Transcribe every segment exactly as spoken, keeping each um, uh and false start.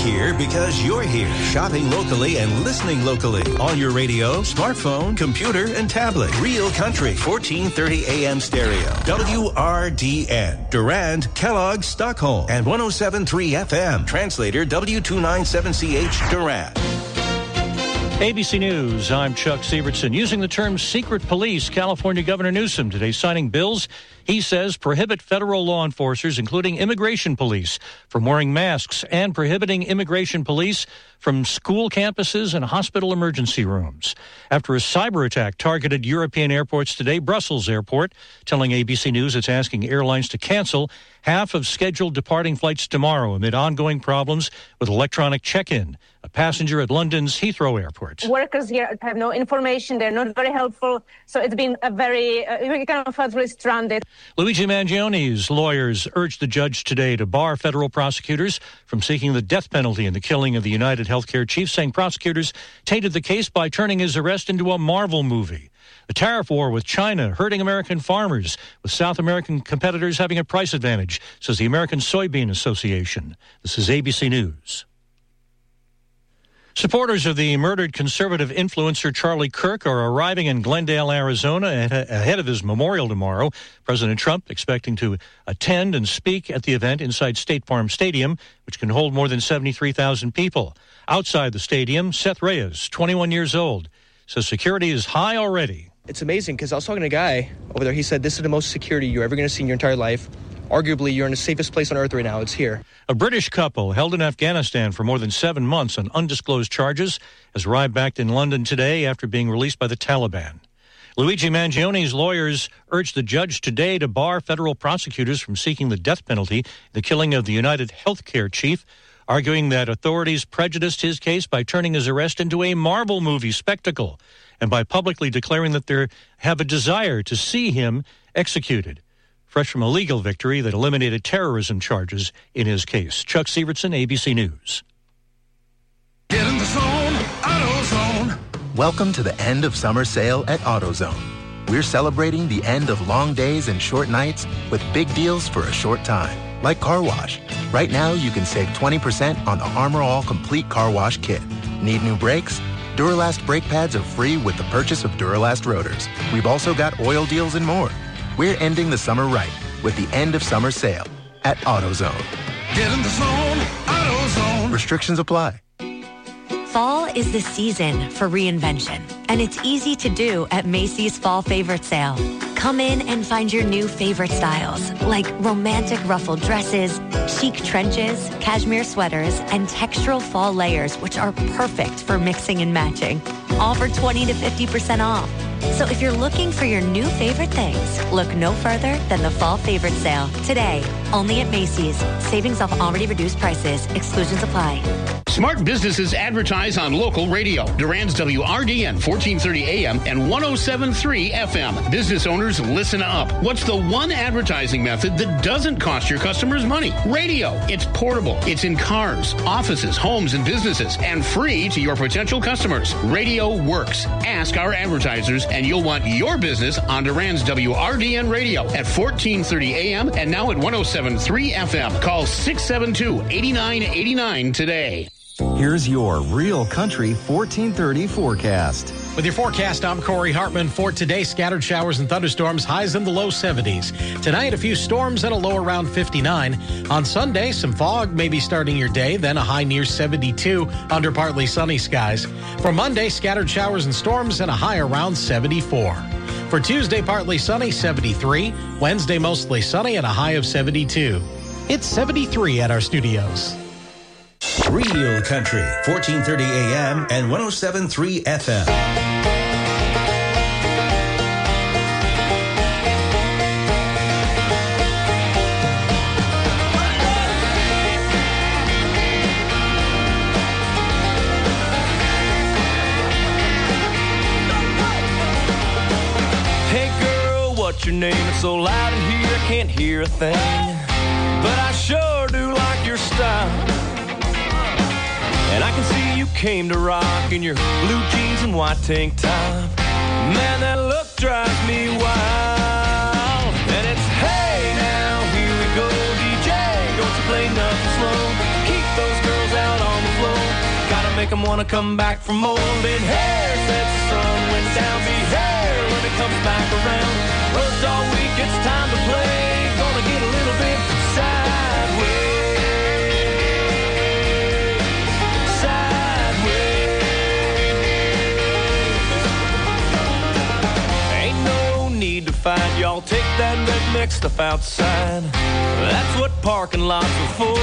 here because you're here, shopping locally and listening locally. On your radio, smartphone, computer, and tablet. Real Country, fourteen thirty A M stereo. W R D N. Durand, Kellogg, Stockholm. And one oh seven point three F M. Translator W two ninety-seven C H, Durand. A B C News, I'm Chuck Sievertson. Using the term secret police, California Governor Newsom today signing bills he says prohibit federal law enforcers, including immigration police, from wearing masks and prohibiting immigration police from school campuses and hospital emergency rooms. After a cyber attack targeted European airports today, Brussels Airport telling A B C News it's asking airlines to cancel half of scheduled departing flights tomorrow amid ongoing problems with electronic check-in. A passenger at London's Heathrow Airport. Workers here have no information. They're not very helpful. So it's been a very, uh, we kind of felt really stranded. Luigi Mangioni's lawyers urged the judge today to bar federal prosecutors from seeking the death penalty in the killing of the United Healthcare chief, saying prosecutors tainted the case by turning his arrest into a Marvel movie. The tariff war with China hurting American farmers, with South American competitors having a price advantage, says the American Soybean Association. This is A B C News. Supporters of the murdered conservative influencer Charlie Kirk are arriving in Glendale, Arizona, ahead of his memorial tomorrow. President Trump expecting to attend and speak at the event inside State Farm Stadium, which can hold more than seventy-three thousand people. Outside the stadium, Seth Reyes, twenty-one years old, says security is high already. It's amazing because I was talking to a guy over there. He said this is the most security you're ever going to see in your entire life. Arguably, you're in the safest place on earth right now. It's here. A British couple held in Afghanistan for more than seven months on undisclosed charges has arrived back in London today after being released by the Taliban. Luigi Mangioni's lawyers urged the judge today to bar federal prosecutors from seeking the death penalty, the killing of the United Healthcare chief, arguing that authorities prejudiced his case by turning his arrest into a Marvel movie spectacle and by publicly declaring that they have a desire to see him executed. Fresh from a legal victory that eliminated terrorism charges in his case. Chuck Sievertson, A B C News. Get in the zone, AutoZone. Welcome to the end of summer sale at AutoZone. We're celebrating the end of long days and short nights with big deals for a short time, like car wash. Right now, you can save twenty percent on the Armor All Complete Car Wash Kit. Need new brakes? Duralast brake pads are free with the purchase of Duralast rotors. We've also got oil deals and more. We're ending the summer right with the end of summer sale at AutoZone. Get in the zone, AutoZone. Restrictions apply. Fall is the season for reinvention, and it's easy to do at Macy's Fall Favorite Sale. Come in and find your new favorite styles, like romantic ruffled dresses, chic trenches, cashmere sweaters, and textural fall layers, which are perfect for mixing and matching. All for twenty to fifty percent off. So if you're looking for your new favorite things, look no further than the Fall Favorite Sale. Today, only at Macy's. Savings off already reduced prices. Exclusions apply. Smart businesses advertise on local radio. Durand's W R D N, fourteen thirty A M and one oh seven point three F M. Business owners, listen up. What's the one advertising method that doesn't cost your customers money? Radio. It's portable. It's in cars, offices, homes, and businesses, and free to your potential customers. Radio works. Ask our advertisers, and you'll want your business on Durand's W R D N radio at fourteen thirty A M and now at one oh seven point three F M. Call six seven two, eight nine eight nine today. Here's your Real Country fourteen thirty forecast. With your forecast, I'm Corey Hartman. For today, scattered showers and thunderstorms, highs in the low seventies. Tonight, a few storms and a low around fifty-nine. On Sunday, some fog may be starting your day, then a high near seventy-two under partly sunny skies. For Monday, scattered showers and storms and a high around seventy-four. For Tuesday, partly sunny, seventy-three. Wednesday, mostly sunny and a high of seventy-two. It's seventy-three at our studios. Real Country, fourteen thirty A M and one oh seven point three F M. Hey girl, what's your name? It's so loud in here I can't hear a thing, but I sure do like your style. And I can see you came to rock in your blue jeans and white tank top. Man, that look drives me wild. And it's, hey, now, here we go, D J. Don't you play nothing slow. Keep those girls out on make them want to come back for more. Been here since the sun went down. Be here when it comes back around. Worked all week, it's time to play. Gonna get a little bit sideways. Sideways. Ain't no need to fight, y'all. Take that red mix stuff outside. That's what parking lots are for.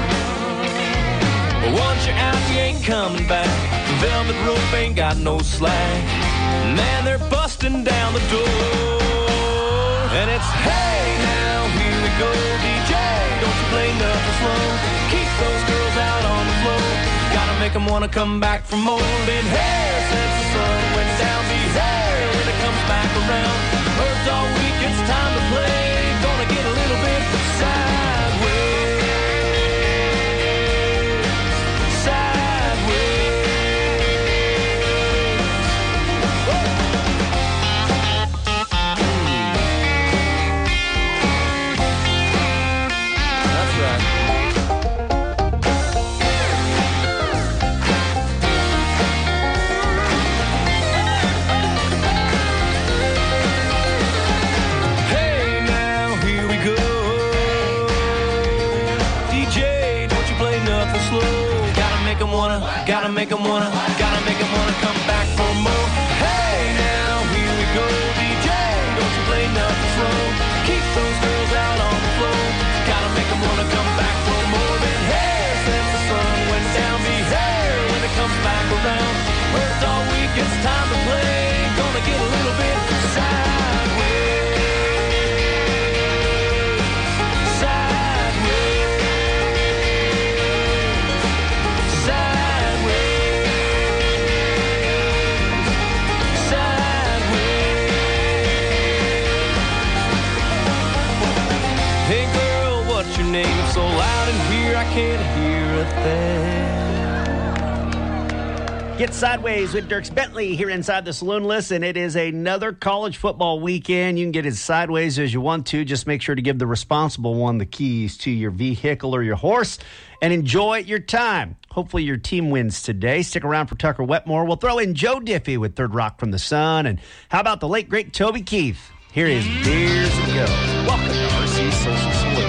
But once you're out, you ain't coming back. Velvet rope ain't got no slack. Man, they're busting down the door. And it's, hey, now, here we go, D J. Don't you play nothing slow. Keep those girls out on the floor. Gotta make them want to come back for more. Been here since the sun went down. Be here when it comes back around. Worked all week, it's time to play. Gonna get a little bit sideways. Wanna, gotta make them wanna, gotta make them wanna come back for more. Hey, now, here we go, D J. Don't you play nothing slow. Keep those girls out on the floor. Gotta make them wanna come back for more. Been here since the sun went down. Be here when it comes back around. Worked all week, it's time to play. Gonna get a little bit sideways. Name so loud in here I can't hear a thing. Get Sideways with Dierks Bentley here inside the saloon. Listen, it is another college football weekend. You can get as sideways as you want to. Just make sure to give the responsible one the keys to your vehicle or your horse and enjoy your time. Hopefully your team wins today. Stick around for Tucker Wetmore. We'll throw in Joe Diffie with Third Rock from the Sun. And how about the late, great Toby Keith? Here is Years Ago. Welcome to R C's Social Saloon.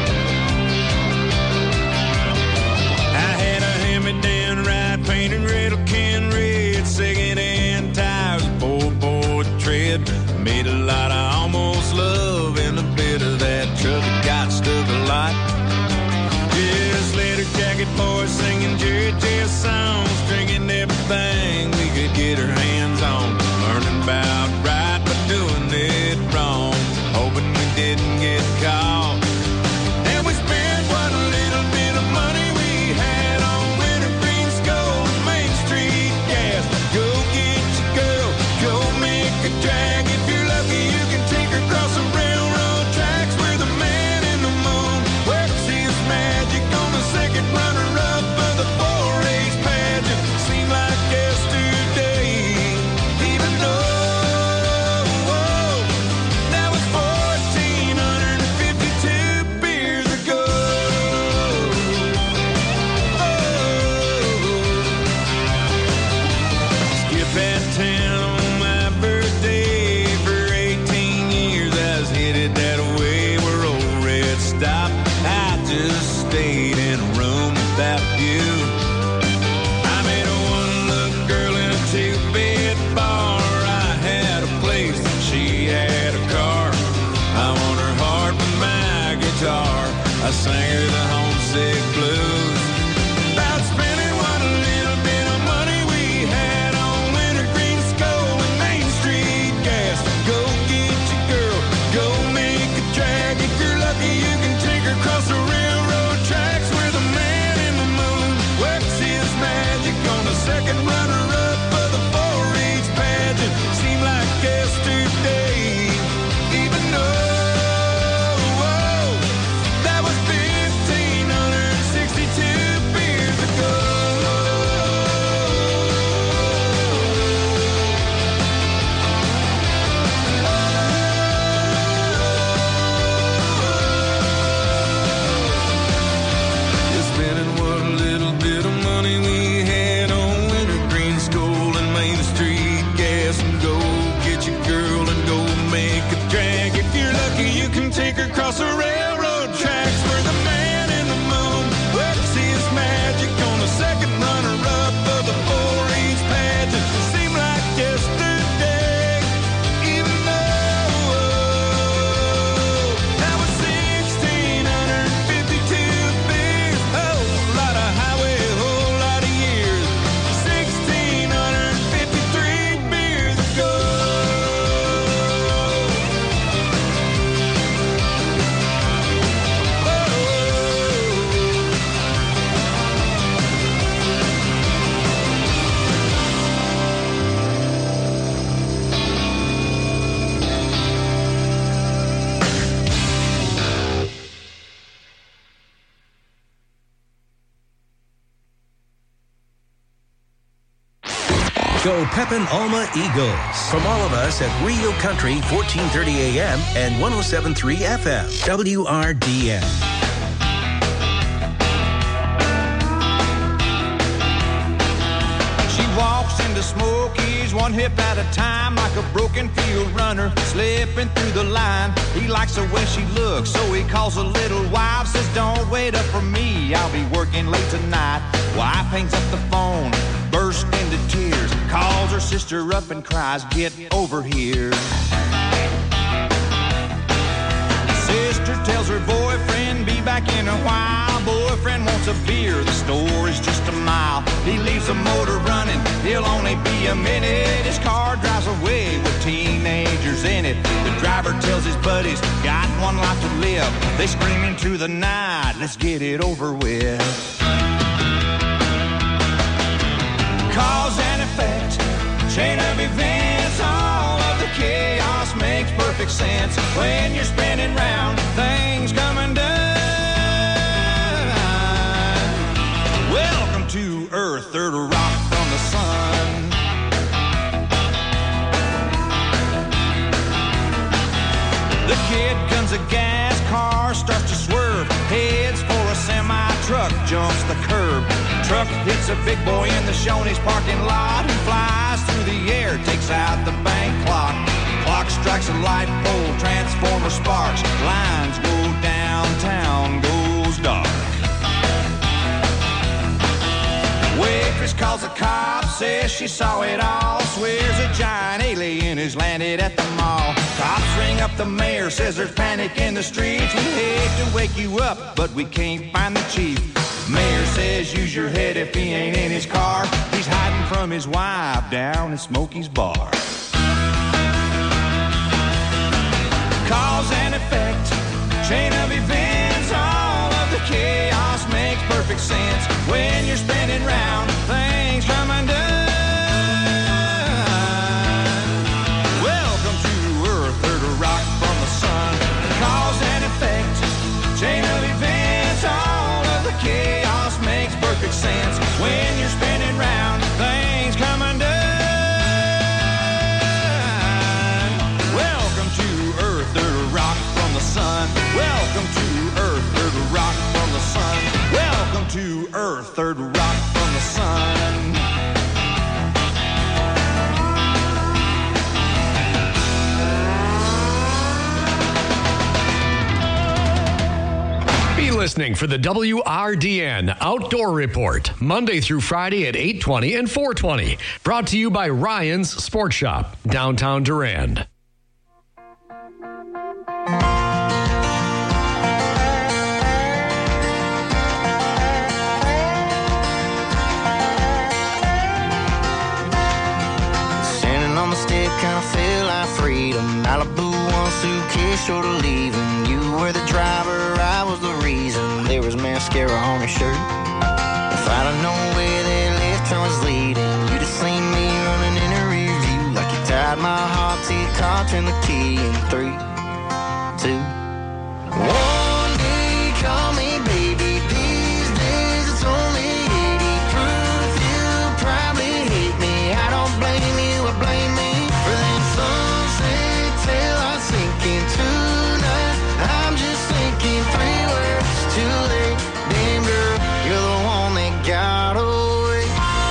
Down right, painted red, can red, second-hand tires, four-board tread. Made a lot of almost love and a bit of that truck that got stuck a lot. Just leather jacket boys singing Jerry Jazz songs, drinking everything we could get our hands on. Learning about right but doing it wrong, hoping we didn't get caught. And we spent what little bit of money we had on Main Street gas. Go get your girl, go make a drag. If you're lucky, you can take her across the railroad tracks where the man in the moon works his magic on the second runner-up of the four H pageant. Seemed like yesterday, even though whoa, that was fourteen fifty-two beers ago. That town on my birthday for eighteen years. I was headed that way where old Red stopped. I just stayed in a room without you. I met a one-look girl in a two-bed bar. I had a place and she had a car. I won her heart with my guitar. I sang her the homesick blues. About spending what little bit of money we had. Go get your girl, go make a drag. If you're lucky, you can take her across the railroad tracks where the man in the moon works his magic on the second runner-up of the four H pageant. Seemed like yesterday, even though whoa, that was fifteen Go Pepin Alma Eagles. From all of us at Real Country, fourteen thirty A M and one oh seven point three F M, W R D N. She walks into Smokies one hip at a time, like a broken field runner slipping through the line. He likes the way she looks, so he calls a little wife, says don't wait up for me, I'll be working late tonight. Wife hangs up the phone, bursts into tears, calls her sister up and cries, get over here. Sister tells her boyfriend, be back in a while. Boyfriend wants a beer, the store is just a mile. He leaves the motor running, he'll only be a minute. His car drives away with teenagers in it. The driver tells his buddies, got one life to live. They scream into the night, let's get it over with. Cause and effect, chain of events, all of the chaos makes perfect sense. When you're spinning round, things come undone. Welcome to Earth, third rock from the sun. The kid guns a gas, car starts to swerve, heads for a semi-truck, jumps the curb. Truck hits a big boy in the Shoney's parking lot. He flies through the air, takes out the bank clock. Clock strikes a light pole, transformer sparks. Lines go downtown, goes dark. Waitress calls the cops, says she saw it all. Swears a giant alien has landed at the mall. Cops ring up the mayor, says there's panic in the streets. We hate to wake you up, but we can't find the chief. Mayor says use your head if he ain't in his car. He's hiding from his wife down in Smokey's bar. Cause and effect, chain of events, all of the chaos makes perfect sense. When you're spinning round, things come undone. Welcome to Earth, third rock from the sun. Cause and effect, chain of events, all of the chaos makes perfect sense. When you're spinning round, things come undone. Welcome to Earth, third rock from the sun. Welcome to Earth, third rock from the sun. Welcome to Earth, third rock from the sun. Be listening for the W R D N Outdoor Report, Monday through Friday at eight twenty and four twenty. Brought to you by Ryan's Sports Shop, downtown Durand. Standing on the step, kind of feel like freedom. Malibu, one suitcase short of leaving. You were the driver, I was the reason. There was mascara on her shirt. If I'd have known where that left turn was leading, you'd have seen me running in a rear view. Like you tied my heart to your car, turn the key in three, two, one. Day, call me baby. These days it's only eighty proof. You probably hate me. I don't blame you, I blame me for that sunset till I sink into night. I'm just thinking three words too late. Damn girl, you're the one that got away.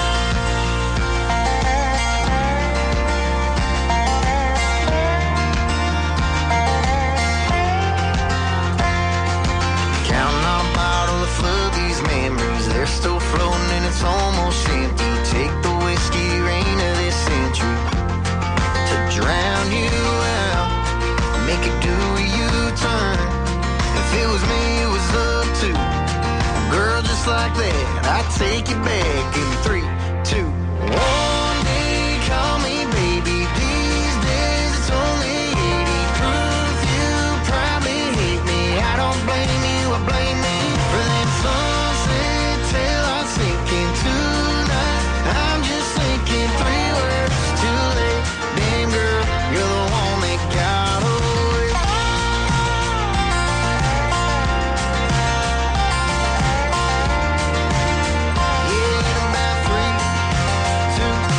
Counting on a bottle to flood these memories. They're still floating and it's almost empty. Take the whiskey rain of this century to drown you out, make it do a U-turn. If it was me, it was up to girl just like that. I'd take you back in three, two, one. Day, call me baby. These days it's only eighty proof. You probably hate me. I don't blame you, I blame me for that sunset till I sink into night. I'm just thinking three words too late. Damn girl, you're the one that got away. Yeah, in about three, two,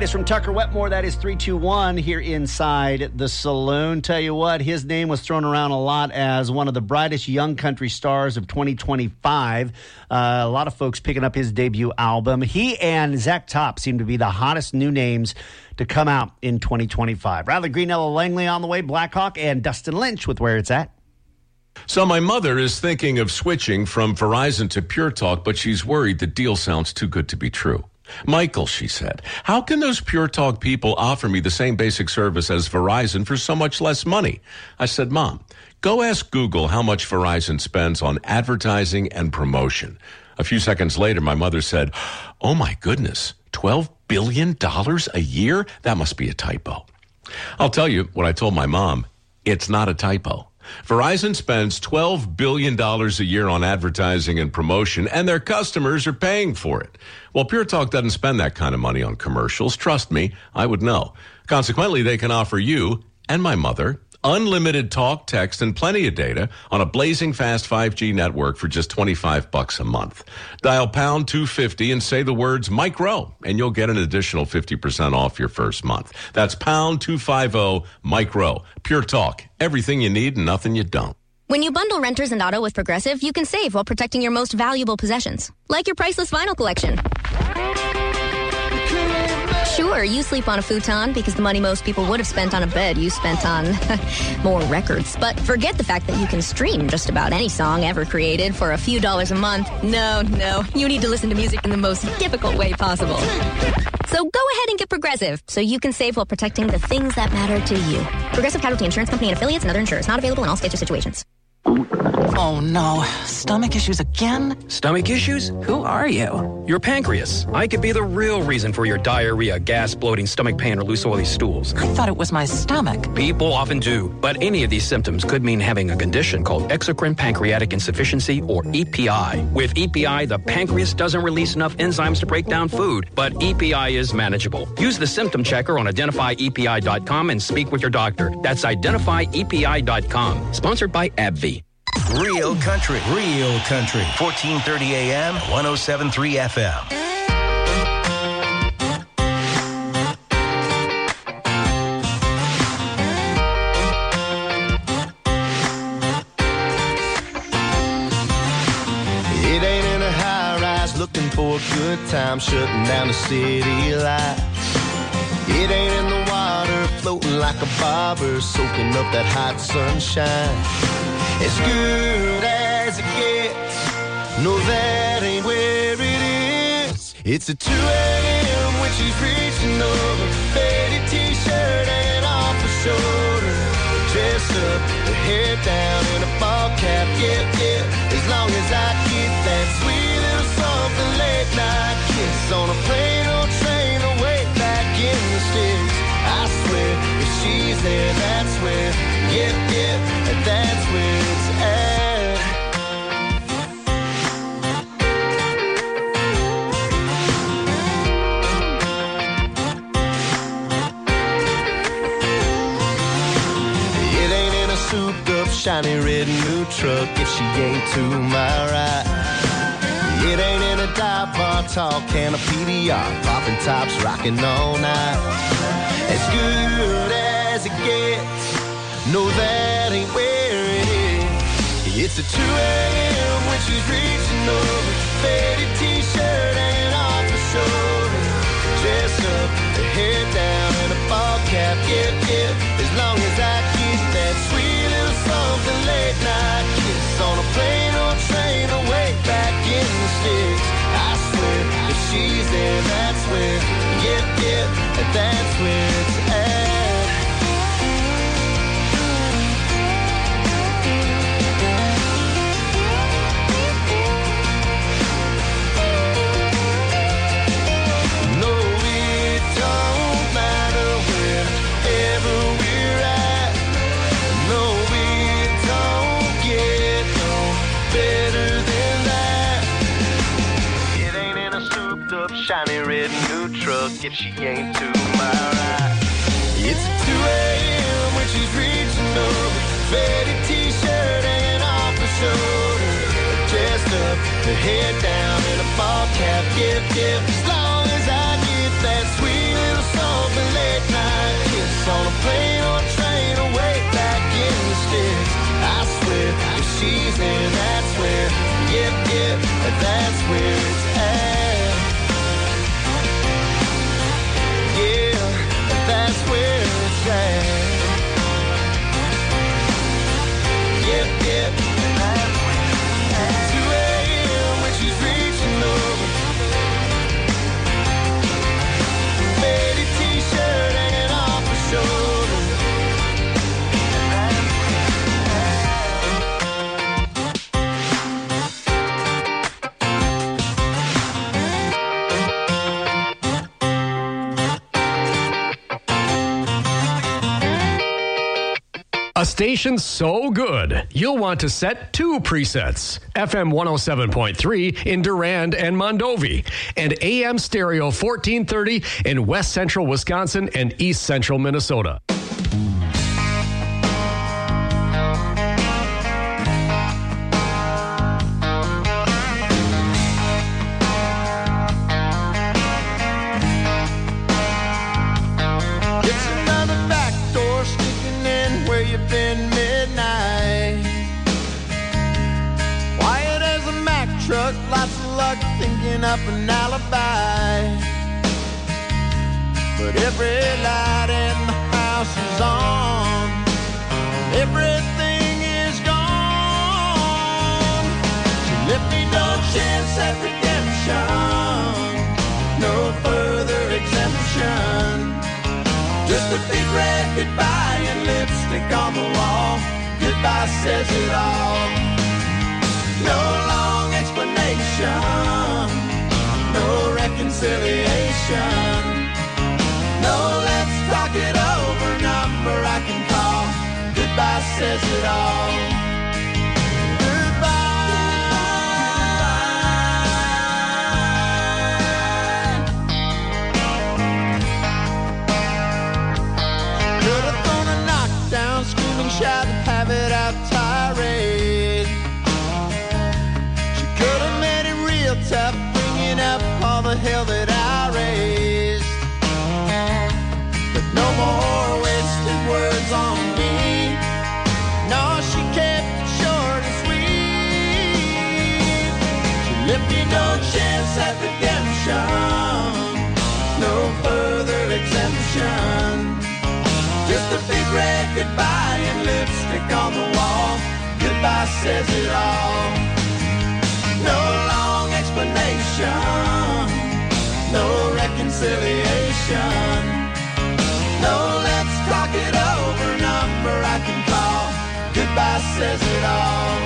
latest from Tucker Wetmore. That is three two one here inside the saloon. Tell you what, his name was thrown around a lot as one of the brightest young country stars of twenty twenty-five. Uh, a lot of folks picking up his debut album. He and Zach Top seem to be the hottest new names to come out in twenty twenty-five. Riley Greenella Langley on the way, Blackhawk, and Dustin Lynch with Where It's At. So my mother is thinking of switching from Verizon to Pure Talk, but she's worried the deal sounds too good to be true. Michael, she said, how can those Pure Talk people offer me the same basic service as Verizon for so much less money? I said, Mom, go ask Google how much Verizon spends on advertising and promotion. A few seconds later, my mother said, oh my goodness, twelve billion dollars a year? That must be a typo. I'll tell you what I told my mom. It's not a typo. Verizon spends twelve billion dollars a year on advertising and promotion, and their customers are paying for it. Well, Pure Talk doesn't spend that kind of money on commercials. Trust me, I would know. Consequently, they can offer you and my mother unlimited talk, text, and plenty of data on a blazing fast five G network for just twenty-five bucks a month. Dial pound two fifty and say the words Mike Rowe, and you'll get an additional fifty percent off your first month. That's pound two fifty Mike Rowe. Pure Talk. Everything you need and nothing you don't. When you bundle renters and auto with Progressive, you can save while protecting your most valuable possessions, like your priceless vinyl collection. Sure, you sleep on a futon because the money most people would have spent on a bed you spent on more records. But forget the fact that you can stream just about any song ever created for a few dollars a month. No, no, you need to listen to music in the most difficult way possible. So go ahead and get Progressive so you can save while protecting the things that matter to you. Progressive Casualty Insurance Company and affiliates and other insurers. Not available in all states or situations. Oh no, stomach issues again? Stomach issues? Who are you? Your pancreas. I could be the real reason for your diarrhea, gas, bloating, stomach pain, or loose oily stools. I thought it was my stomach. People often do, but any of these symptoms could mean having a condition called exocrine pancreatic insufficiency, or E P I. With E P I, the pancreas doesn't release enough enzymes to break down food, but E P I is manageable. Use the symptom checker on identify E P I dot com and speak with your doctor. That's identify E P I dot com. Sponsored by AbbVie. Real country, real country. fourteen thirty A M, one oh seven point three F M. It ain't in a high rise looking for a good time, shutting down the city lights. It ain't in the water floating like a bobber, soaking up that hot sunshine. As good as it gets, no, that ain't where it is. It's a two a.m. when she's reaching over, faded t-shirt and off her shoulder, dressed up, her hair down in a ball cap, yeah, yeah. As long as I get that sweet little something late night kiss on a plane or train away back in the sticks. I swear, if she's there, that's where, yeah, yeah, and that's where it's at. It ain't in a souped-up, shiny red new truck if she ain't to my right. It ain't in a dive bar, tall can of P D R, popping tops, rocking all night. As good as it gets, no, that ain't where it is. It's a two a.m. when she's reaching over, faded t-shirt and off her shoulder, dressed up, her hair down in a ball cap, yeah, yeah. As long as I get that sweet little something late night kiss on a plane or train away back in the sticks. I swear, if she's there, that's where, yeah, yeah, and that's where it's at. No, it don't matter wherever we're at. No, it don't get no better than that. It ain't in a souped-up, shiny red new truck if she ain't to my right. It's two a.m. when she's reaching over, faded t-shirt and off her shoulder, dressed up, her hair down in a ball cap, yeah, yeah. As long as I get that sweet little song that's where it's at. Yeah, that's where it's at. Yep, yep. two a.m. when she's reaching over. Faded t-shirt hanging off her shoulder. A station so good, you'll want to set two presets. F M one oh seven point three in Durand and Mondovi, and A M Stereo fourteen thirty in West Central Wisconsin and East Central Minnesota. It's another back door sneaking in where you've been midnight. Quiet as a Mack truck, lots of luck thinking up an alibi. But every light in the house is on, everything is gone. She left me no chance at redemption, no further exemption. Just a big red goodbye and lipstick on the wall. Goodbye says it all. No long explanation, no reconciliation. No, let's talk it over, number I can call. Goodbye says it all. Shout and have it out tirade. She could have made it real tough, bringing up all the hell that I raised. But no more wasted words on me. No, she kept it short and sweet. She left me no chance at redemption, no further exemption. Just a big red goodbye and lipstick on the wall. Goodbye says it all. No long explanation, no reconciliation. No, let's talk it over, number I can call. Goodbye says it all.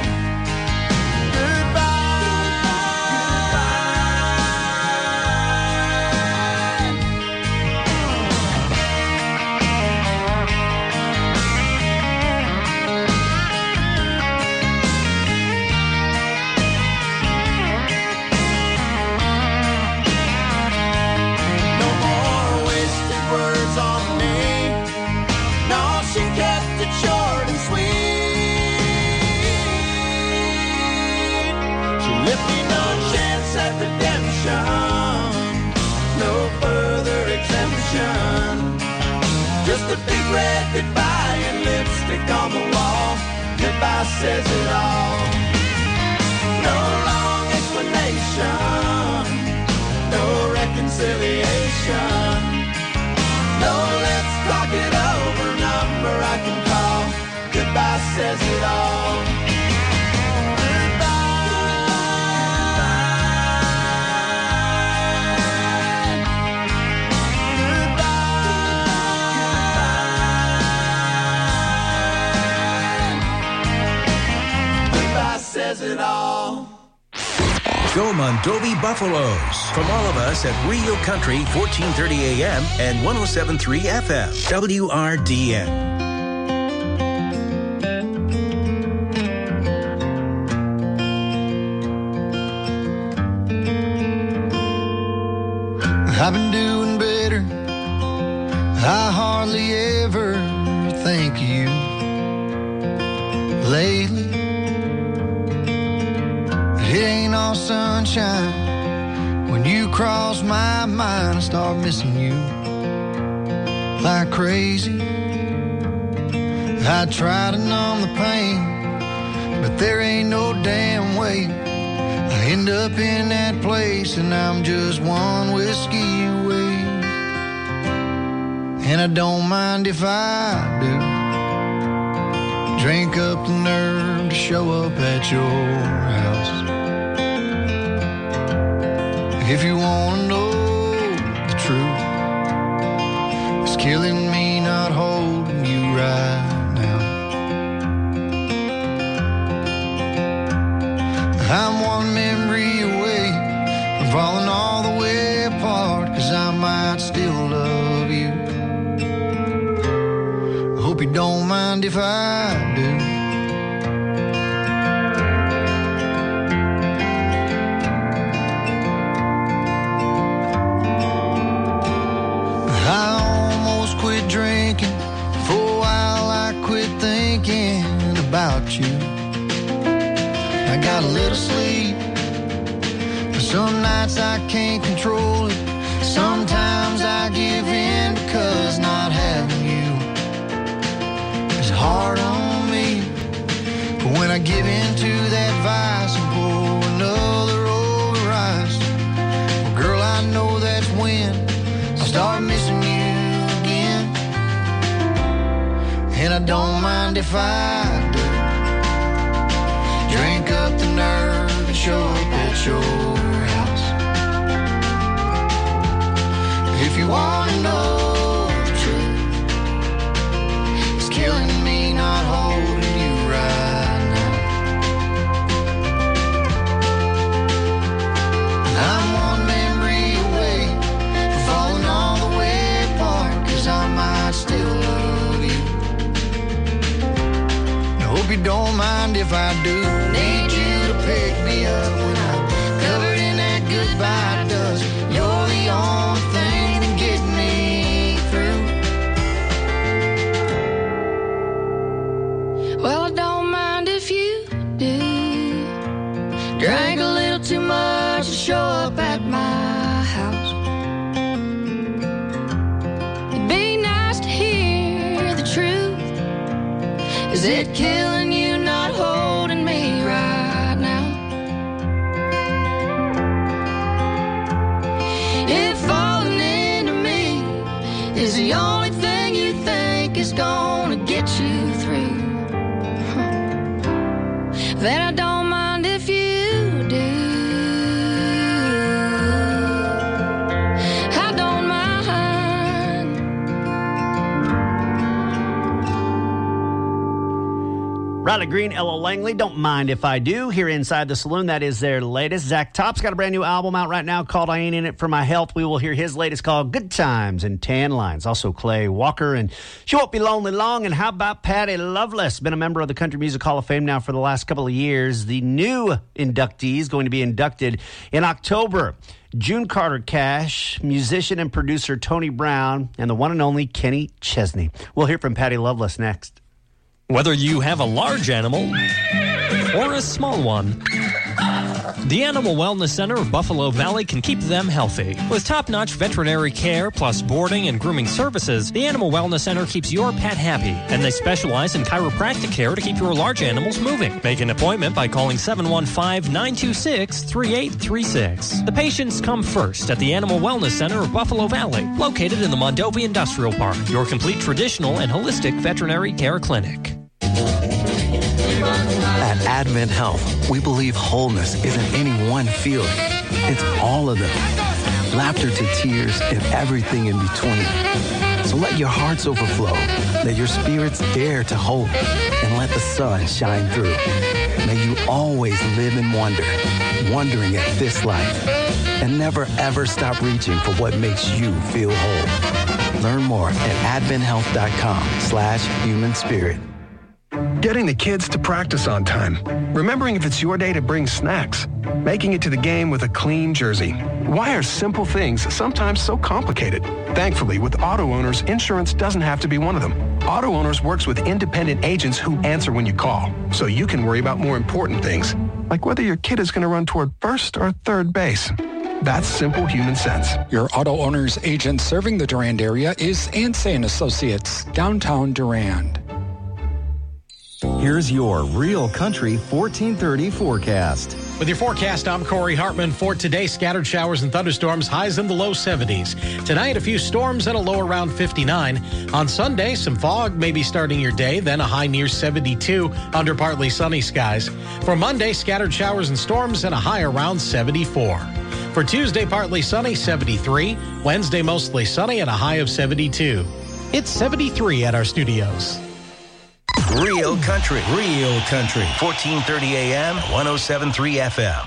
Just a big red goodbye and lipstick on the wall. Goodbye says it all. No long explanation, no reconciliation. No, let's talk it over, number I can call. Goodbye says it all. Says it all. Go Mondovi Buffaloes. From all of us at Real Country, fourteen thirty A M and one oh seven point three F M. W R D N. I've been doing better. I hardly ever think of you lately. It ain't all sunshine. When you cross my mind, I start missing you like crazy. I try to numb the pain, but there ain't no damn way I end up in that place and I'm just one whiskey away. And I don't mind if I do. Drink up the nerve to show up at your house. If you want to know the truth, it's killing me not holding you right now. I'm one memory away from falling all the way apart, 'cause I might still love you. I hope you don't mind if I do. I almost quit drinking. For a while I quit thinking about you. I got a little sleep, but some nights I can't control it. Sometimes I give in because not having you is hard on me. But when I give in to that vice and pour another over ice, well, girl, I know that's when I start missing you again. And I don't mind if I do. Drink up the nerve and show up at your house. If you want to know the truth, it's killing me not holding you right now. I'm one memory away from falling all the way apart, 'cause I might still love you. I hope you don't mind if I do. Need you to pick me up when I'm covered in that goodbye dust. You're the only thing that gets me through. Well, I don't mind if you do. Drank a little too much to show up at my house. It'd be nice to hear the truth. Is it killing you not holding me right now? If falling into me is the only thing you think is gonna get you through, huh, then I don't mind if you do. I don't mind. Riley Green, Ella Langley, Don't Mind If I Do, here inside the saloon. That is their latest. Zach Top's got a brand new album out right now called I Ain't In It For My Health. We will hear his latest called Good Times and Tan Lines. Also Clay Walker and She Won't Be Lonely Long. And how about Patty Loveless? Been a member of the Country Music Hall of Fame now for the last couple of years. The new inductee is going to be inducted in October. June Carter Cash, musician and producer Tony Brown, and the one and only Kenny Chesney. We'll hear from Patty Loveless next. Whether you have a large animal or a small one, the Animal Wellness Center of Buffalo Valley can keep them healthy. With top-notch veterinary care plus boarding and grooming services, the Animal Wellness Center keeps your pet happy, and they specialize in chiropractic care to keep your large animals moving. Make an appointment by calling seven one five, nine two six, three eight three six. The patients come first at the Animal Wellness Center of Buffalo Valley, located in the Mondovi Industrial Park, your complete traditional and holistic veterinary care clinic. At Advent Health, we believe wholeness isn't any one feeling. It's all of them. Laughter to tears and everything in between. So let your hearts overflow. Let your spirits dare to hope. And let the sun shine through. May you always live in wonder, wondering at this life. And never ever stop reaching for what makes you feel whole. Learn more at adventhealth.com slash human spirit. Getting the kids to practice on time. Remembering if it's your day to bring snacks. Making it to the game with a clean jersey. Why are simple things sometimes so complicated? Thankfully, with Auto Owners, insurance doesn't have to be one of them. Auto Owners works with independent agents who answer when you call, so you can worry about more important things, like whether your kid is going to run toward first or third base. That's simple human sense. Your Auto Owners agent serving the Durand area is Ansay and Associates, downtown Durand. Here's your Real Country fourteen thirty forecast. With your forecast, I'm Corey Hartman. For today, scattered showers and thunderstorms, highs in the low seventies. Tonight, a few storms and a low around fifty-nine. On Sunday, some fog may be starting your day, then a high near seventy-two under partly sunny skies. For Monday, scattered showers and storms and a high around seventy-four. For Tuesday, partly sunny, seventy-three. Wednesday, mostly sunny and a high of seventy-two. It's seventy-three at our studios. Real Country, Real Country, fourteen thirty A M, one oh seven point three F M.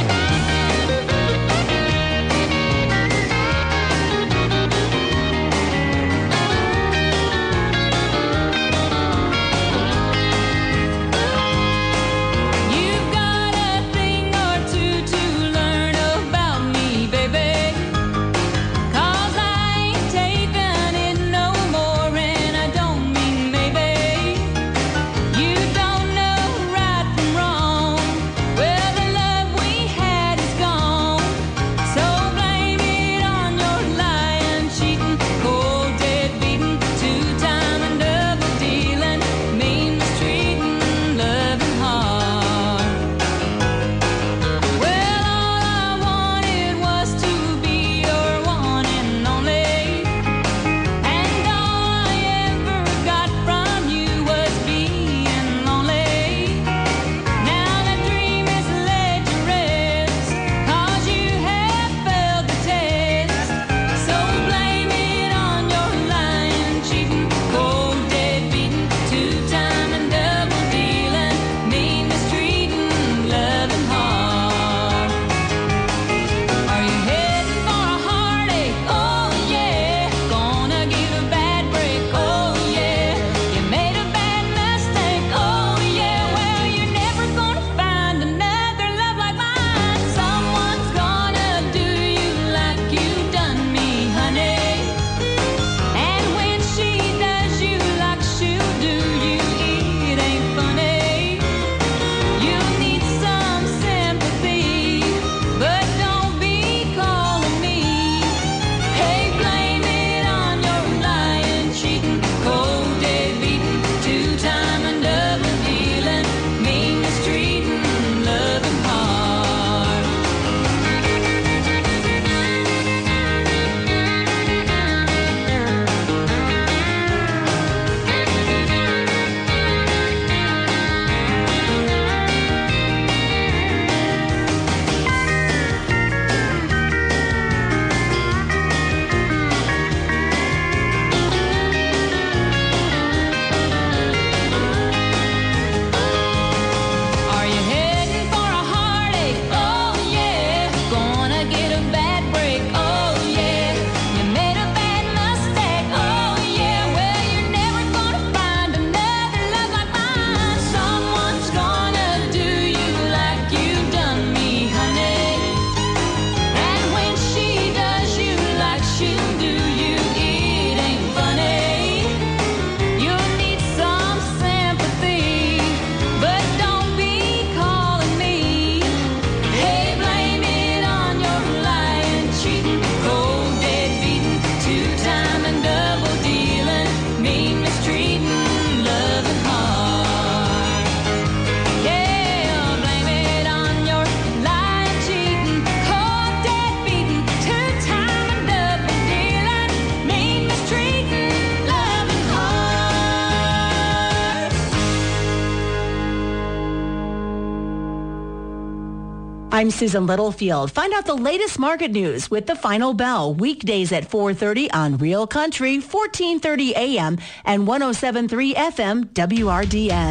I'm Susan Littlefield. Find out the latest market news with the Final Bell weekdays at four thirty on Real Country, fourteen thirty A M and one oh seven point three F M W R D N.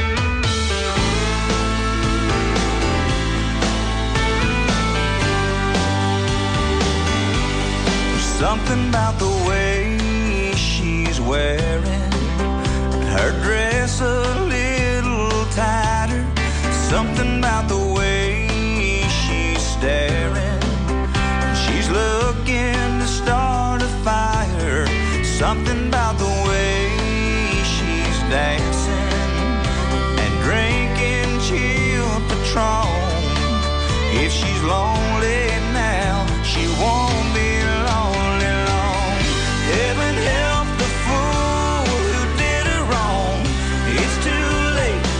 Something about the way she's wearing her dress a little tighter. Something about the way she's staring. She's looking to start a fire. Something about the way she's dancing and drinking chill Patron. If she's lonely now, she won't be lonely long. Heaven help the fool who did her wrong. It's too late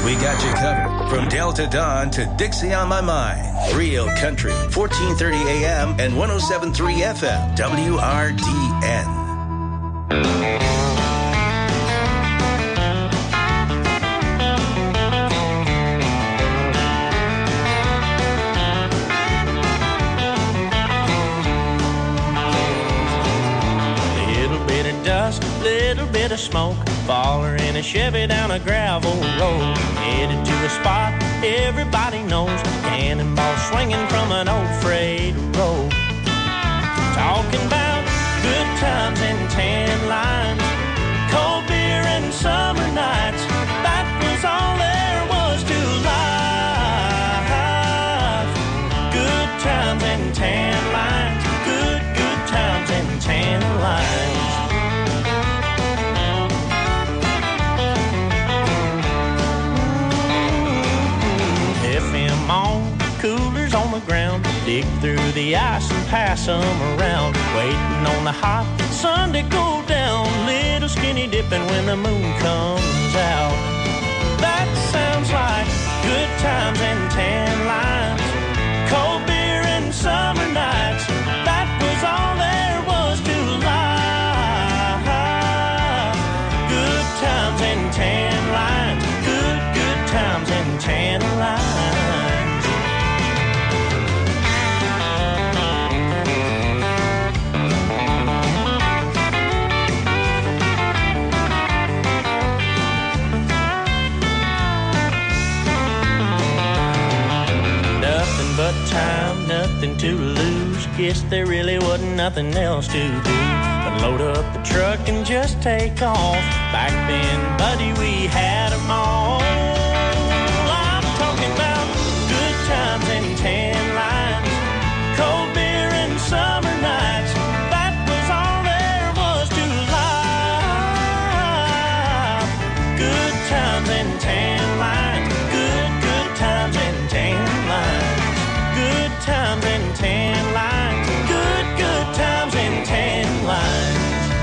We got you covered from Delta Dawn to Dixie on My Mind. Real Country, fourteen thirty A M and one oh seven point three F M, W R D N. Little bit of smoke, faller in a Chevy down a gravel road, headed to a spot everybody knows, cannonball swinging from an old freight road. Talking about good times and tan lines, cold beer and summer nights, that was all there was to life. Good times and tan lines, good, good times and tan lines. Coolers on the ground, dig through the ice and pass them around, waiting on the hot sun to go down, little skinny dipping when the moon comes out. That sounds like good times and tan lines, cold beer and summer nights, that was all there was to life. Good times and tan lines, good, good times and tan lines. But time, nothing to lose. Guess there really wasn't nothing else to do but load up the truck and just take off. Back then, buddy, we had them all. I'm talking about good times and tan lines, cold beer and summer nights. That was all there was to life. Good times and tan lines, good, good times and tan lines. Good times and tan lines, good, good times and tan lines.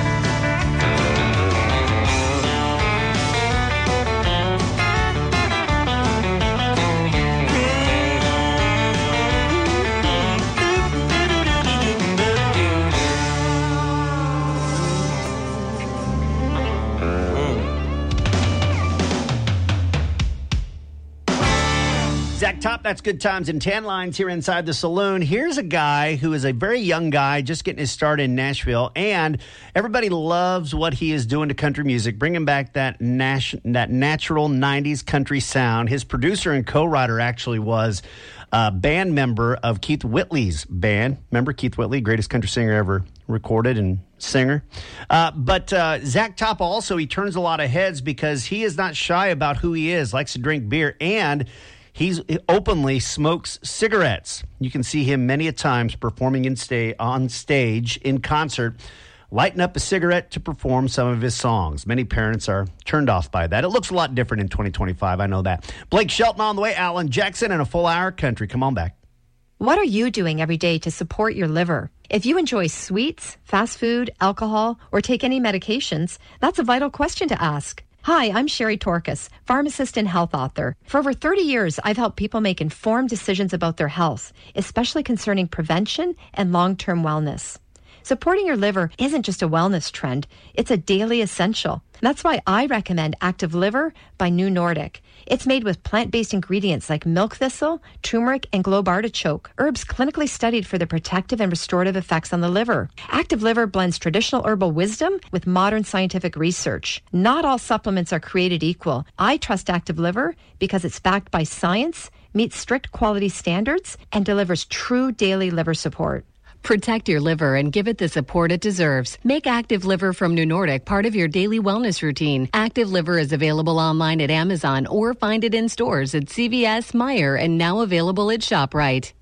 Zach Top, that's Good Times and Tan Lines here inside the saloon. Here's a guy who is a very young guy just getting his start in Nashville, and everybody loves what he is doing to country music, bringing back that nas- that natural nineties country sound. His producer and co-writer actually was a band member of Keith Whitley's band. Remember Keith Whitley, greatest country singer ever recorded and singer. Uh, but uh, Zach Top also, he turns a lot of heads because he is not shy about who he is, likes to drink beer, and He's, he openly smokes cigarettes. You can see him many a times performing in stay, on stage, in concert, lighting up a cigarette to perform some of his songs. Many parents are turned off by that. It looks a lot different in twenty twenty-five, I know that. Blake Shelton on the way, Alan Jackson, and a full hour country. Come on back. What are you doing every day to support your liver? If you enjoy sweets, fast food, alcohol, or take any medications, that's a vital question to ask. Hi, I'm Sherry Torkas, pharmacist and health author. For over thirty years, I've helped people make informed decisions about their health, especially concerning prevention and long-term wellness. Supporting your liver isn't just a wellness trend, it's a daily essential. That's why I recommend Active Liver by New Nordic. It's made with plant-based ingredients like milk thistle, turmeric, and globe artichoke, herbs clinically studied for their protective and restorative effects on the liver. Active Liver blends traditional herbal wisdom with modern scientific research. Not all supplements are created equal. I trust Active Liver because it's backed by science, meets strict quality standards, and delivers true daily liver support. Protect your liver and give it the support it deserves. Make Active Liver from New Nordic part of your daily wellness routine. Active Liver is available online at Amazon or find it in stores at C V S, Meijer, and now available at ShopRite.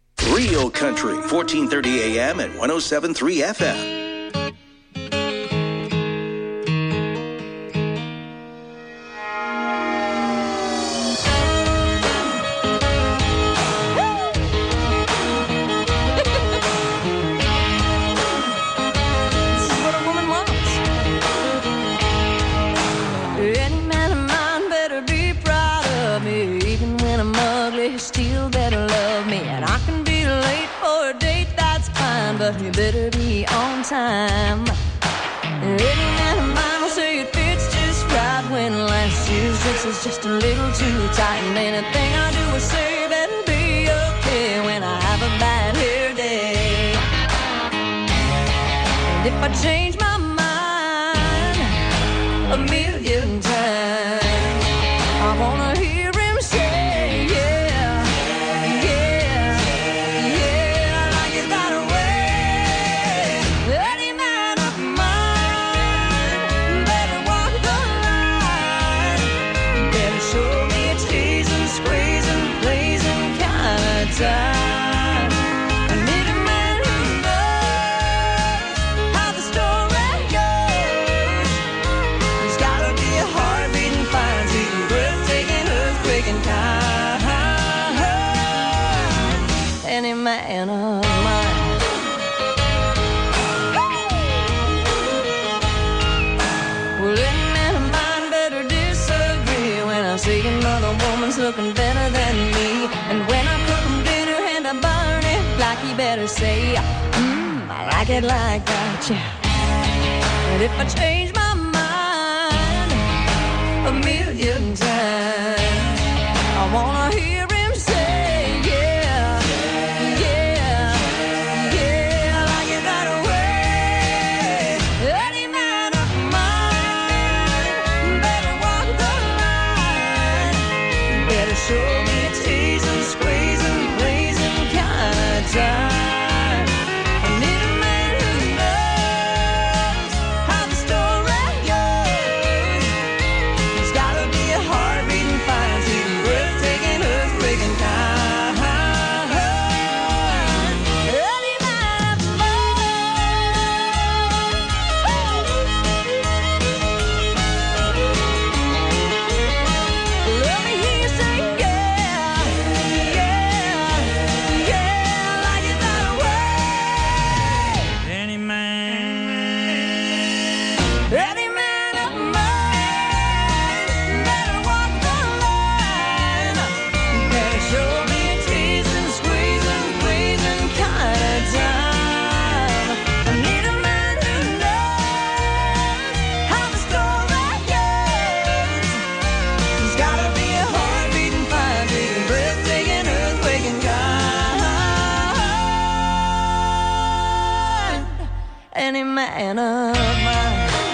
Real Country, fourteen thirty A M and one oh seven point three F M. Any man of mine better be proud but you better be on time. And any man of mine will say it fits just right when last year's dress is just a little too tight. And anything I do or say better be okay when I have a bad hair day. And if I change my mind a million times, I wanna hear him say, yeah, yeah, yeah, like it's got a way. Any man of mine better walk the line. Better show me a teasing, squeezing, blazing kind of time. I need a man who knows how the story goes. He's gotta be a heart-beating, fine-tuning, breathtaking, earthquaking kind. Any man of mine. Well, any man of mine better disagree when I see another woman's looking better than me. And when I cook him dinner and I burn it, like he better say, mmm, I like it like that, yeah. But if I change my mind a million times, I wanna hear him say, yeah, yeah, yeah, like it got away. Any man of mine better walk the line. Better show me a teasing, squeezing, blazing kind of time. I need a man who knows how the story goes. He's gotta be a heart-beating, fine-tuning, breathtaking, earthquaking kind. Any man of mine. Let me hear you say, yeah, yeah, yeah, like it's not a way. Any man, any man of mine better walk the line. Better show me a teasing, squeezing, pleasing kind of time. I need a man who knows how the story goes. He's gotta be a heart-beating, fine-beating, breathtaking, earthquaking kind. Any man of mine.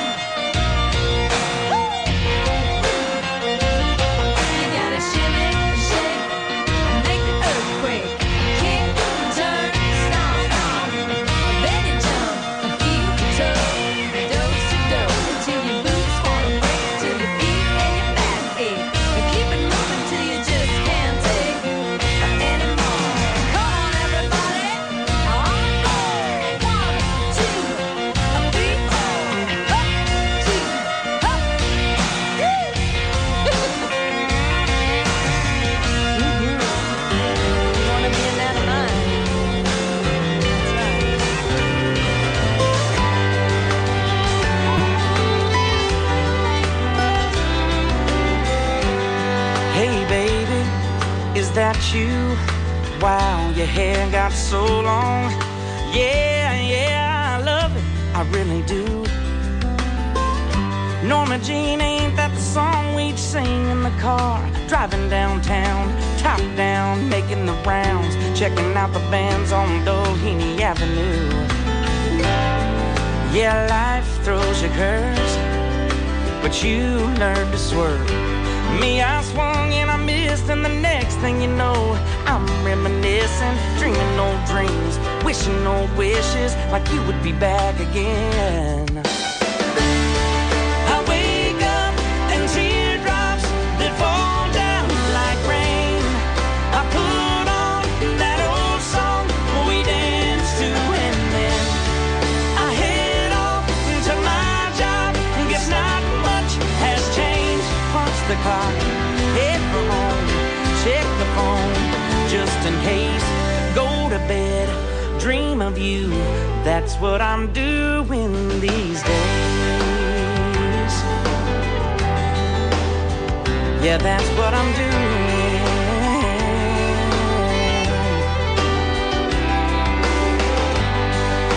You gotta shimmy, shake, make the earthquake. Kick, turn, stomp, stomp. Then you jump, feel the toe. Dose to dose till your boots wanna break, till your feet and your back ache. But keep it moving till you just can't take anymore. Come on, everybody. Now on the floor. One, two, three, four. Up, two, up. Woo! You wanna be a man of mine? That's right. Hey baby, is that you? Wow, your hair got so long. Yeah, yeah, I love it, I really do. Norma Jean, ain't that the song we'd sing in the car? Driving downtown, top down, making the rounds, checking out the bands on Doheny Avenue. Yeah, life throws you curves, but you learn to swerve. Me, I swung and I missed, and the next thing you know, I'm reminiscing, dreaming old dreams, wishing old wishes, like you would be back again. I wake up and teardrops that fall down like rain. I put on that old song we danced to, and then I head off to my job. Guess not much has changed. Punch the clock, head for home, check the phone, just in case. Go to bed, dream of you. That's what I'm doing these days. Yeah, that's what I'm doing.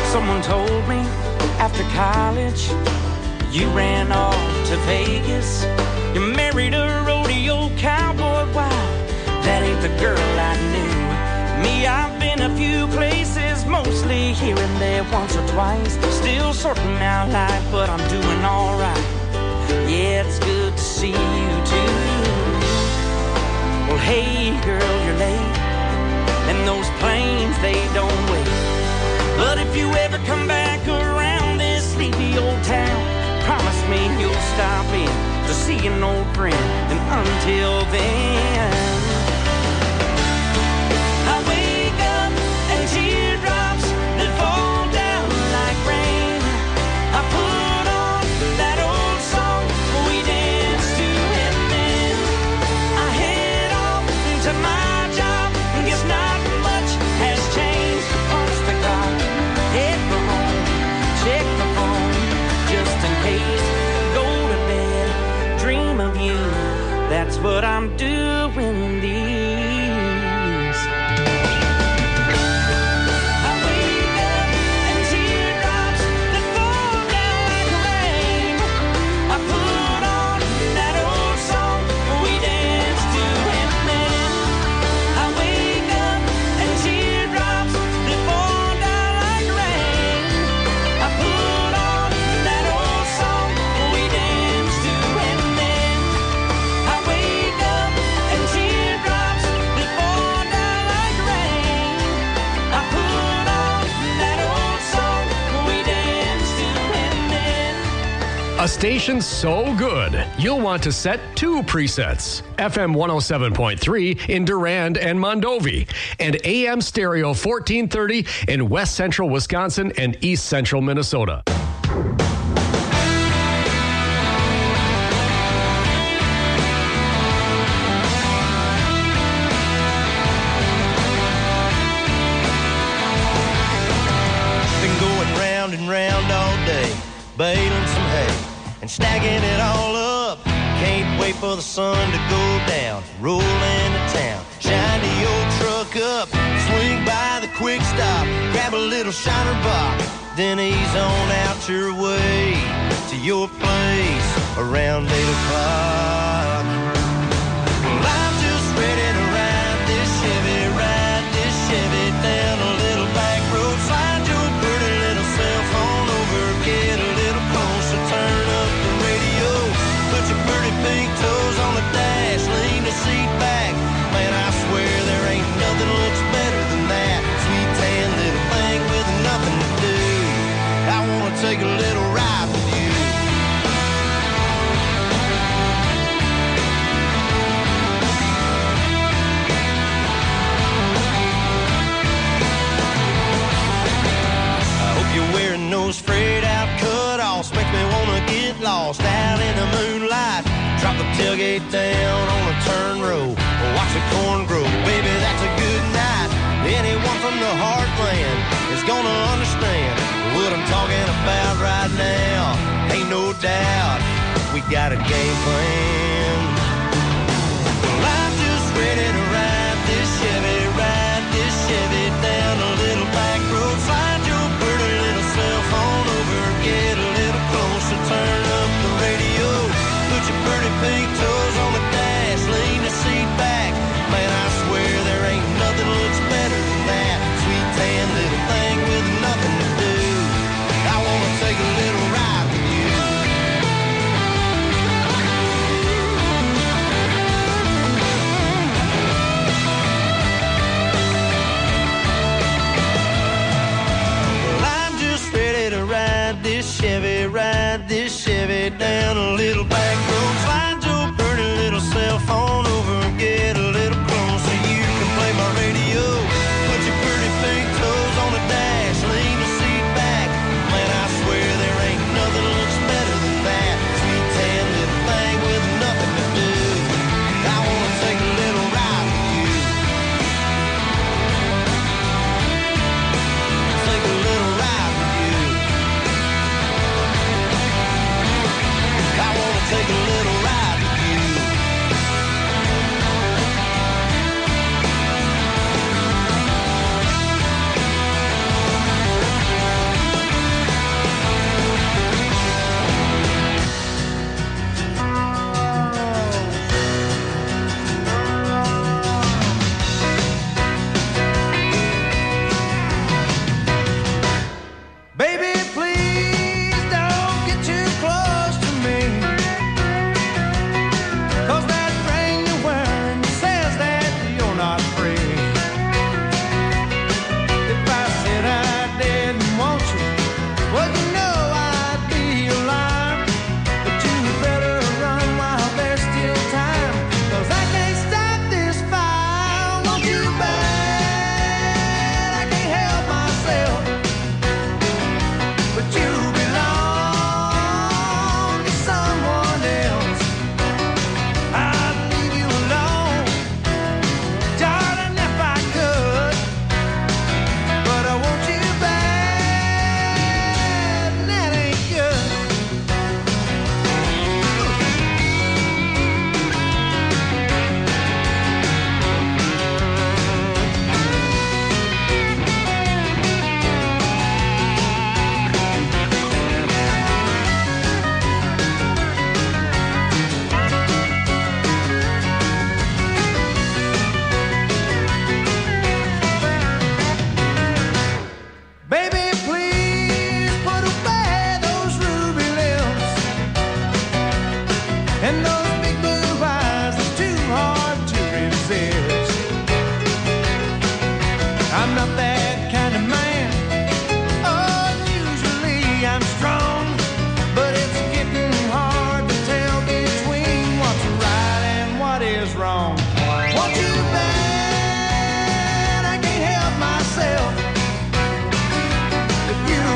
Someone told me after college you ran off to Vegas. You married a rodeo cowboy. Wow, that ain't the girl I knew. Me, I've been a few places, mostly here and there, once or twice. Still sorting out life, but I'm doing alright. Yeah, it's good to see you too. Well, hey girl, you're late, and those planes, they don't wait. But if you ever come back around this sleepy old town, promise me you'll stop in to see an old friend. And until then, I wake up and teardrops that fall down like rain. I put on that old song we danced to, and then I head off to my job. Guess not much has changed. Punch the clock, head for home, check the phone just in case. Go to bed, dream of you. That's what I'm doing these. I wake up and teardrops that fall down like rain. I put on that old song we danced to, and then I wake up and teardrops that fall down like rain. I put on that old song we danced to, and then I wake up and teardrops that fall down like rain. I put on that old song we danced to, and then A station so good, you'll want to set two presets. F M one oh seven point three in Durand and Mondovi, and A M Stereo fourteen thirty in West Central Wisconsin and East Central Minnesota. Been going round and round all day, baling some hay and stacking it all up. Can't wait for the sun to go down, roll into town, shine the old truck up, swing by the quick stop, grab a little shiner box, then ease on out your way to your place around eight o'clock. Well, I'm just ready to ride this Chevy, ride this Chevy down a little back road, slide your pretty little cell phone over, get a little closer, turn up the radio, put your pretty pink toes on the dash, lean the seat back. Man, I swear there ain't nothing looks better than that sweet tan little thing with nothing to do. I wanna take a little ride with you. I hope you're wearing those frayed out cutoffs, make me wanna get lost out in the moonlight. Drop the tailgate down on a turn row, or watch the corn grow. Baby, that's a good night. Anyone from the heartland is gonna understand what I'm talking about right now. Ain't no doubt we got a game plan. Well, I'm just ready to ride this Chevy, ride this Chevy down a little back road. Slide your pretty little cell phone over, get a little closer, turn up the radio. Put your pretty pink toes on the dash, lean the seat back. Man, I swear there ain't nothing looks better than that sweet tan little thing with nothing to do. I wanna take a little ride with you. you bad, I can't help myself. But you belong to someone else. I'd leave you alone, darling, if I could. But I want you bad, and that ain't good. Baby, please put away those ruby lips and those big blue eyes. It's too hard to resist. I'm not that kind of man. Oh, usually I'm strong, but it's getting hard to tell between what's right and what is wrong. Want you bad, I can't help myself. But you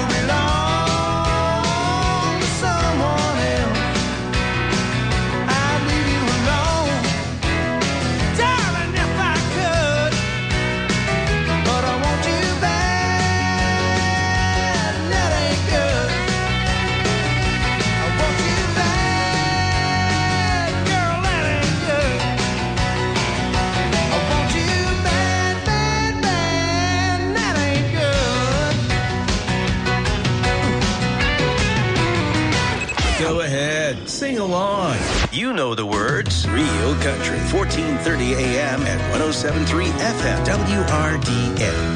belong to someone else. I'd leave you alone, darling, if I could. But I want you bad, and that ain't good. I want you bad, girl, that ain't good. I want you bad, bad, bad, and that ain't good. Go ahead, sing along. You know the words. Real Country, fourteen thirty A M at one oh seven point three F M, W R D N.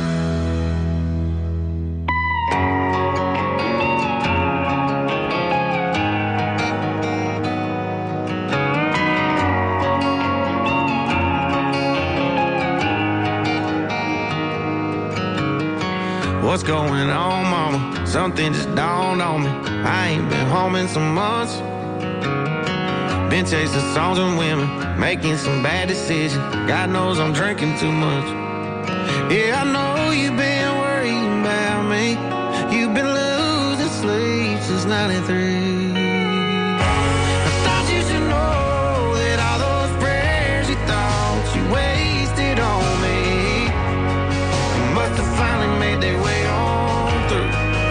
What's going on, mama? Something just dawned on me. I ain't been home in some months. Been chasing songs and women, making some bad decisions. God knows I'm drinking too much. Yeah, I know you've been worrying about me. You've been losing sleep since ninety-three. I thought you should know that all those prayers you thought you wasted on me must have finally made their way on through.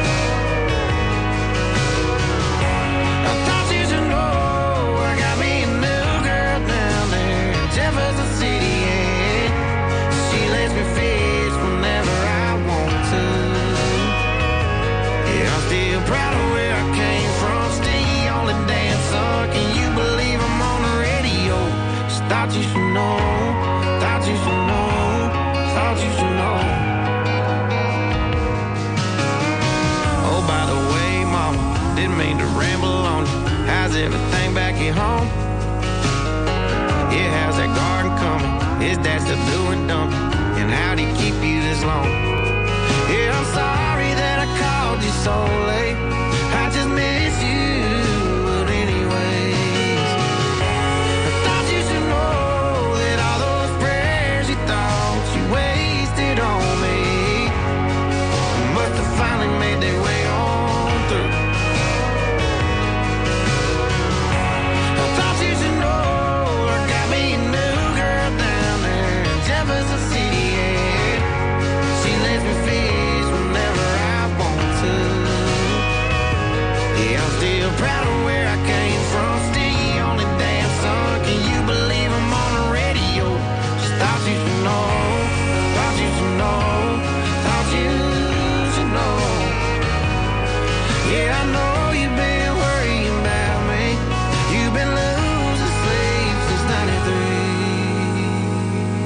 I thought you should know I got me a new girl down there in Jefferson City, and she lets me fish whenever I want to. Yeah, I'm still proud of where I came from. Stingy on the dance floor. Can you believe I'm on the radio? Just thought you should know. Thought you should know. Thought you should know. Oh, by the way, mama, didn't mean to ramble on you. How's everything back at home? Yeah, how's that garden coming? Is dad still doing dumping? And how'd he keep you this long? Yeah, I'm sorry that I called you so late. I just miss you, but anyways, I thought you should know that all those prayers you thought you wasted on me must have finally made their way on through. I thought you should know I got me a new girl down there in Jefferson City, yeah. She lets me fish whenever I want to. Yeah, I'm still proud